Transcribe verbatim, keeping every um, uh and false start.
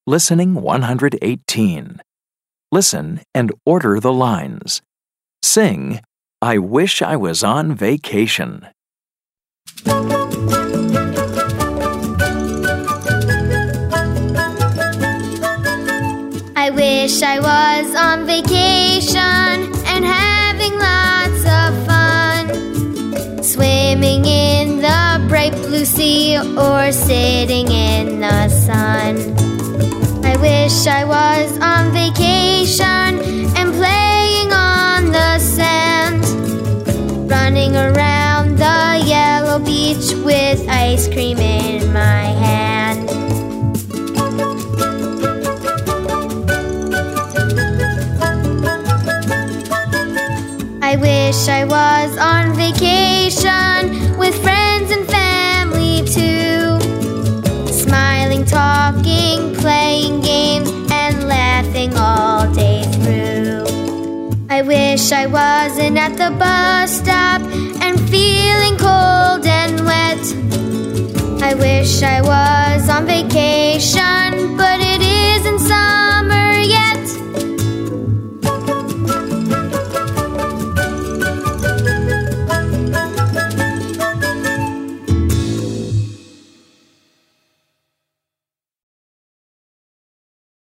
Listening one hundred eighteen. Listen and order the lines. Sing, "I wish I was on vacation." I wish I was on vacation and having lots of fun, swimming in the bright blue sea or sitting in the sun. I wish I was on vacation and playing on the sand, running around the yellow beach with ice cream in my hand. I wish I was on vacation with friends and family too, smiling, talking, playing games, and laughing all day through. I wish I wasn't at the bus stop and feeling cold and wet. I wish I was on vacation, but